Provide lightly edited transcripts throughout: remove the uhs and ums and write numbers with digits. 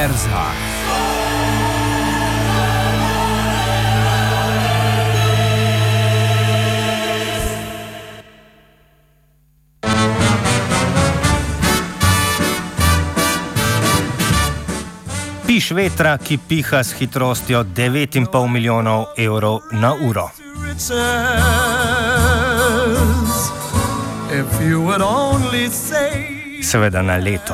Univerza. Piš vetra, ki piha s hitrostjo 9,5 milijonov evrov na uro. Seveda na leto.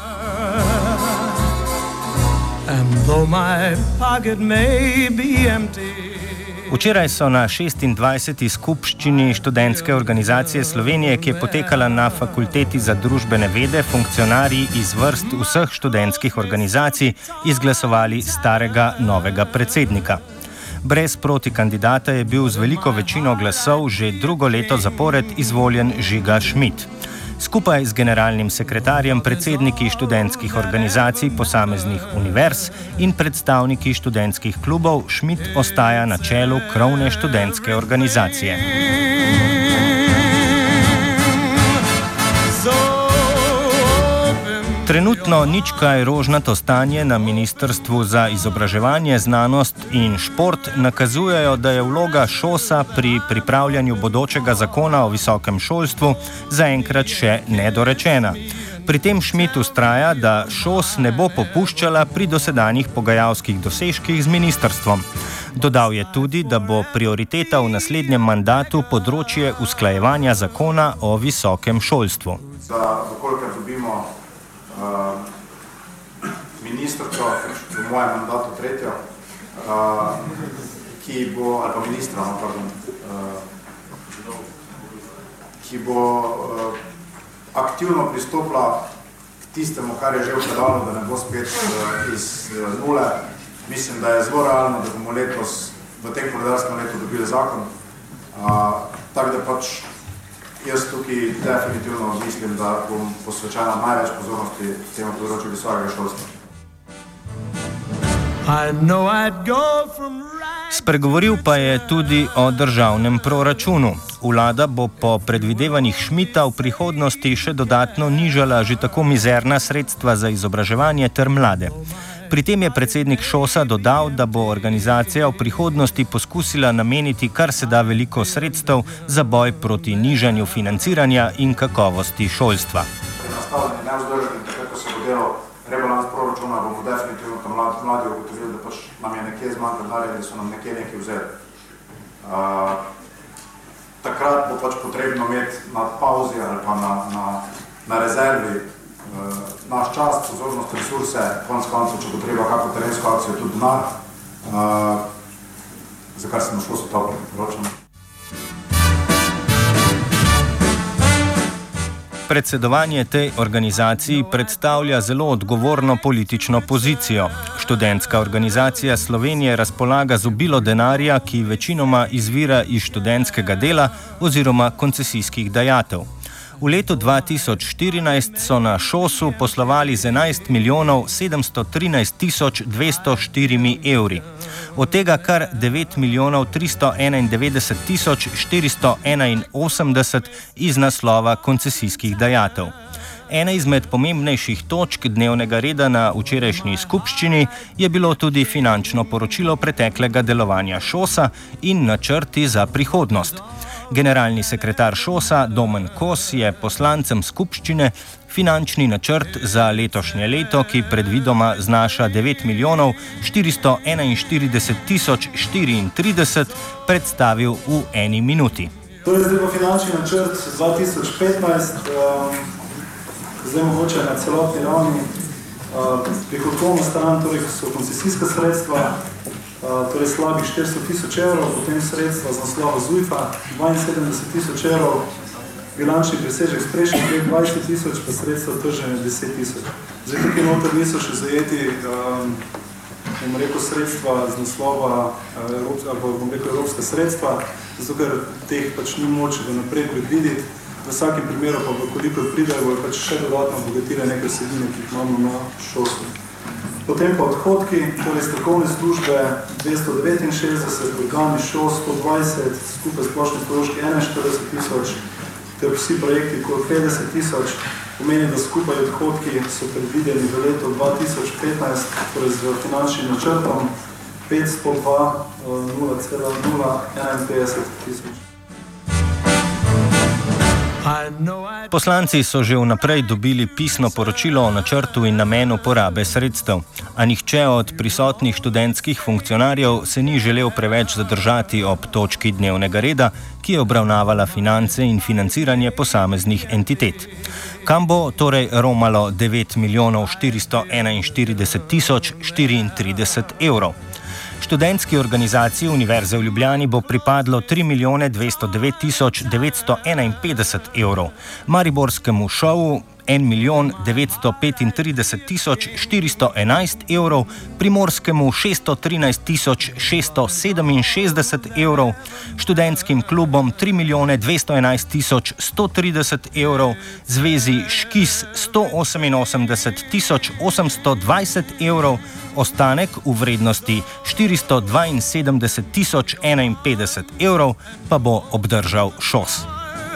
Včeraj so na 26. skupščini študentske organizacije Slovenije, ki je potekala na Fakulteti za družbene vede, funkcionarji iz vrst vseh študentskih organizacij izglasovali starega novega predsednika. Brez protikandidata je bil z veliko večino glasov že drugo leto zapored izvoljen Žiga Schmidt. Skupaj z generalnim sekretarjem predsedniki študentskih organizacij posameznih univerz in predstavniki študentskih klubov Schmidt ostaja na čelu krovne študentske organizacije. Trenutno nič kaj rožnato stanje na Ministrstvu za izobraževanje, znanost in šport nakazujejo, da je vloga ŠOS-a pri pripravljanju bodočega zakona o visokem šolstvu zaenkrat še nedorečena. Pri tem Schmidt vztraja, da ŠOS ne bo popuščala pri dosedanjih pogajalskih dosežkih z ministrstvom. Dodal je tudi, da bo prioriteta v naslednjem mandatu področje usklajevanja zakona o visokem šolstvu. Ministrstvo, v mojem mandatu tretjo, ki bo, ali pa ministra, ki bo aktivno pristopila k tistemu, kar je že v predalu, da ne bo spet iz nule. Mislim, da je zelo realno, da bomo letos v tem koledarskem letu dobili zakon. Tako da pač jaz tukaj definitivno mislim, da bom posvečena največ pozornosti temu področju visokega šolstva. Spregovoril pa je tudi o državnem proračunu. Vlada bo po predvidevanjih Schmidta v prihodnosti še dodatno nižala že tako mizerna sredstva za izobraževanje ter mlade. Pri tem je predsednik ŠOS-a dodal, da bo organizacija v prihodnosti poskusila nameniti kar se da veliko sredstev za boj proti nižanju financiranja in kakovosti šolstva. Pri nastavljanju nevzdržnih, tako se bo delal rebalans proračuna, bomo definitivno tam mladi ugotovili, da pač nam je nekje zmanjkalo denarja, da so nam nekje nekaj vzeli. Takrat bo pač potrebno imeti na pauzi ali pa na rezervi naš čas, pozornost, resurse, konec koncev, če bo treba kako terensko akcijo, tudi denar, za kar se na ŠOS-u toplo priporočamo. Predsedovanje tej organizaciji predstavlja zelo odgovorno politično pozicijo. Študentska organizacija Slovenije razpolaga z obilo denarja, ki večinoma izvira iz študentskega dela oziroma koncesijskih dajatev. V letu 2014 so na ŠOS-u poslovali z 11 milijonov 713 tisoč 204 evri. Od tega kar 9 milijonov 391 tisoč 481 iz naslova koncesijskih dajatev. Ena izmed pomembnejših točk dnevnega reda na včerajšnji skupščini je bilo tudi finančno poročilo preteklega delovanja ŠOS-a in načrti za prihodnost. Generalni sekretar ŠOS-a Domen Kos je poslancem skupščine finančni načrt za letošnje leto, ki predvidoma znaša 9 milijonov 441 tisoč 34, predstavil v eni minuti. Torej zdaj bo finančni načrt 2015, zdaj mogoče na celotni ravni. Prihodkovna stran, torej so koncesijska sredstva, torej slabih 400 tisoč evrov, potem sredstva z naslova ZUJF-a 72 tisoč evrov, bilančni presežek s prejšnjih let 20 tisoč, pa sredstva trženja 10 tisoč. Zdaj tukaj noter niso še zajeti, bom rekel, sredstva z naslova, bom rekel, evropska sredstva, zato ker teh pač ni moč vnaprej predvideti. V vsakem primeru pa, koliko pridejo, bojo pač še dodatno obogatile nekaj vsebine, ki jih imamo na ŠOS-u. Potem pa odhodki, torej strokovne službe 269, organi ŠOS 120, skupaj splošni stroški 41 tisoč, ter vsi projekti okoli 50 tisoč. Pomeni, da skupaj odhodki so predvideni v letu 2015, torej z finančnim načrtom 502 0,051 tisoč. Poslanci so že vnaprej dobili pisno poročilo o načrtu in namenu porabe sredstev, a nihče od prisotnih študentskih funkcionarjev se ni želel preveč zadržati ob točki dnevnega reda, ki je obravnavala finance in financiranje posameznih entitet. Kam bo torej romalo 9 milijonov 441 tisoč 34 evrov? Študentski organizaciji Univerze v Ljubljani bo pripadlo 3 milijone 209 tisoč 951 evrov, mariborskemu šovu 1 milijon 935 tisoč 411 evrov, primorskemu 613 tisoč 667 evrov, študentskim klubom 3 milijone 211 tisoč 130 evrov, zvezi Škis 188 tisoč 820 evrov, ostanek v vrednosti 472 tisoč 51 evrov pa bo obdržal ŠOS.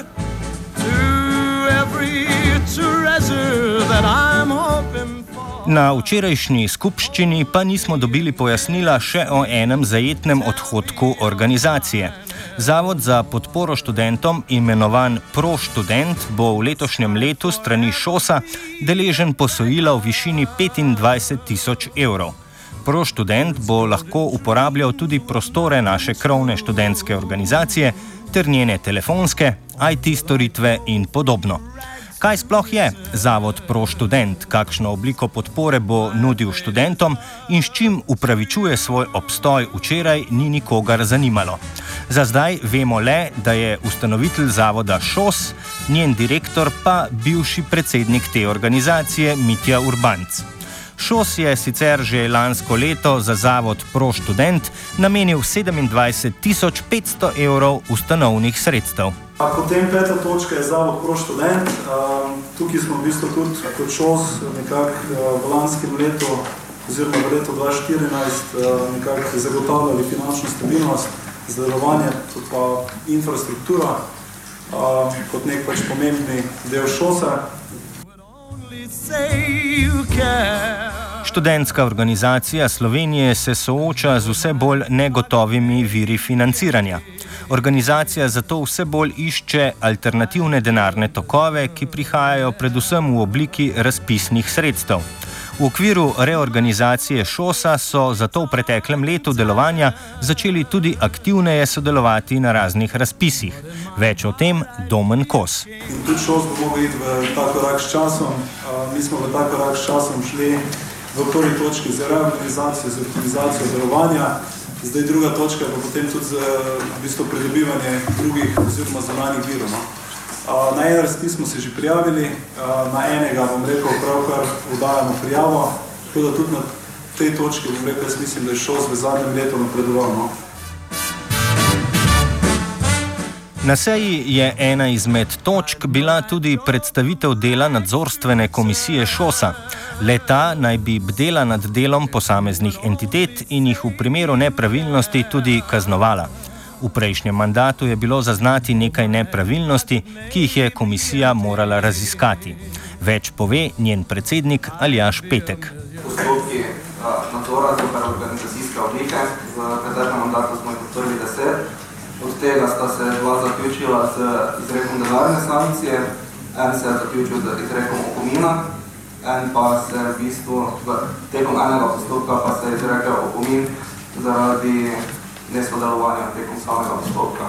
Na včerajšnji skupščini pa nismo dobili pojasnila še o enem zajetnem odhodku organizacije. Zavod za podporo študentom, imenovan ProStudent, bo v letošnjem letu strani ŠOS-a deležen posojila v višini 25 tisoč evrov. ProStudent bo lahko uporabljal tudi prostore naše krovne študentske organizacije ter njene telefonske, IT storitve in podobno. Kaj sploh je Zavod ProStudent, kakšno obliko podpore bo nudil študentom in s čim upravičuje svoj obstoj, včeraj ni nikogar zanimalo. Za zdaj vemo le, da je ustanovitelj zavoda ŠOS, njen direktor pa bivši predsednik te organizacije Mitja Urbanc. ŠOS je sicer že lansko leto za Zavod ProStudent namenil 27 tisoč 500 evrov ustanovnih sredstev. Potem peta točka je Zavod ProStudent. Tukaj smo v bistvu tudi kot ŠOS nekako v lanskem letu oziroma v letu 2014 nekako zagotavljali finančno stabilnost, zdelovanje, tudi pa infrastruktura kot nek pač pomembni del ŠOS-a. Študentska organizacija Slovenije se sooča z vse bolj negotovimi viri financiranja. Organizacija zato vse bolj išče alternativne denarne tokove, ki prihajajo predvsem v obliki razpisnih sredstev. V okviru reorganizacije ŠOS-a so zato v preteklem letu delovanja začeli tudi aktivneje sodelovati na raznih razpisih. Več o tem Domen Kos. In tudi ŠOS bo mogel iti v ta korak s časom. Mi smo v ta korak s časom šli v prvi točki za reorganizacijo, za optimizacijo delovanja. Zdaj druga točka pa potem tudi za v bistvu pridobivanje drugih oziroma zunanjih virov. Na en razpis smo se že prijavili, na enega, bom rekel, pravkar vdajamo prijavo, tako da tudi na tej točki, bom rekel, jaz mislim, da je ŠOS v zadnjem letu napredoval. Na seji je ena izmed točk bila tudi predstavitev dela nadzorstvene komisije ŠOS-a. Le-ta naj bi bdela nad delom posameznih entitet in jih v primeru nepravilnosti tudi kaznovala. V prejšnjem mandatu je bilo zaznati nekaj nepravilnosti, ki jih je komisija morala raziskati. Več pove njen predsednik Aljaž Petek. Postopki nadzora zoper organizacijske oblike, v katerem mandatu smo jih odprli 10. Od tega sta se 2 zaključila z izrekom denarne sankcije, en se je zaključil z izrekom opomina, en pa se v bistvu tekom enega postopka pa se je izrekel opomin zaradi nesodelovanja tekom samega postopka.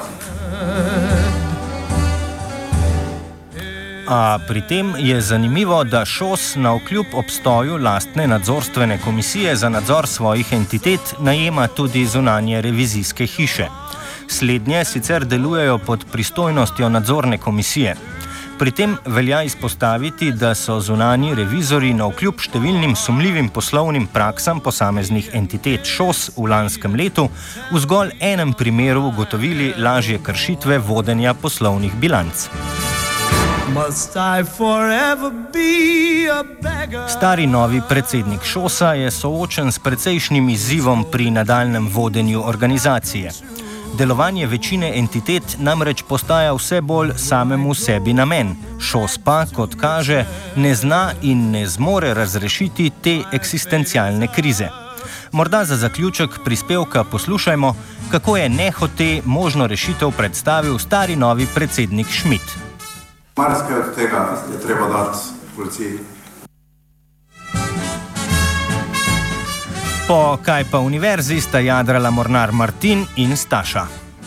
A pri tem je zanimivo, da ŠOS navkljub obstoju lastne nadzorstvene komisije za nadzor svojih entitet najema tudi zunanje revizijske hiše. Slednje sicer delujejo pod pristojnostjo nadzorne komisije. Pri tem velja izpostaviti, da so zunanji revizori navkljub številnim sumljivim poslovnim praksam posameznih entitet ŠOS v lanskem letu v zgolj enem primeru ugotovili lažje kršitve vodenja poslovnih bilanc. Stari novi predsednik ŠOS-a je soočen s precejšnjim izzivom pri nadaljnjem vodenju organizacije. Delovanje večine entitet namreč postaja vse bolj samemu sebi namen. ŠOS pa, kot kaže, ne zna in ne zmore razrešiti te eksistencialne krize. Morda za zaključek prispevka poslušajmo, kako je nehote možno rešitev predstavil stari novi predsednik Schmidt. Marsikaj od tega je treba dati policiji. Po Kaj pa univerzi sta jadrala mornar Martin in Staša.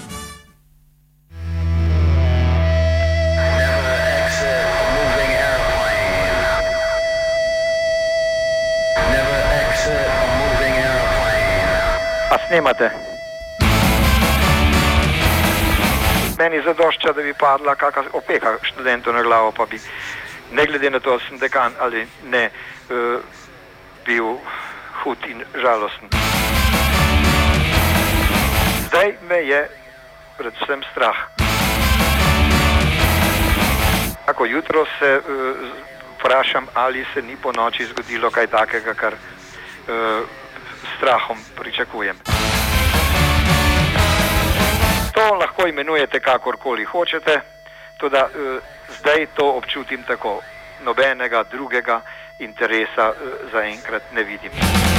A snemate? Meni zadošča, da bi padla kakšna opeka študentu na glavo, pa bi, ne glede na to, da sem dekan ali ne, bil hud in žalosten. Zdaj me je predvsem strah. Tako jutro se vprašam, ali se ni po noči zgodilo kaj takega, kar strahom pričakujem. To lahko imenujete kakorkoli hočete, tudi zdaj to občutim tako. Nobenega drugega interesa zaenkrat ne vidim.